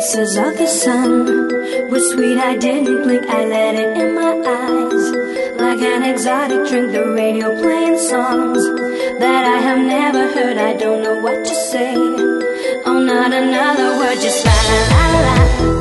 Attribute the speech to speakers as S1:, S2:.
S1: kisses of the sun were sweet, I didn't blink, I let it in my eyes. Like an exotic drink, the radio playing songs that I have never heard, I don't know what to say. Oh, not another word, just la la la la.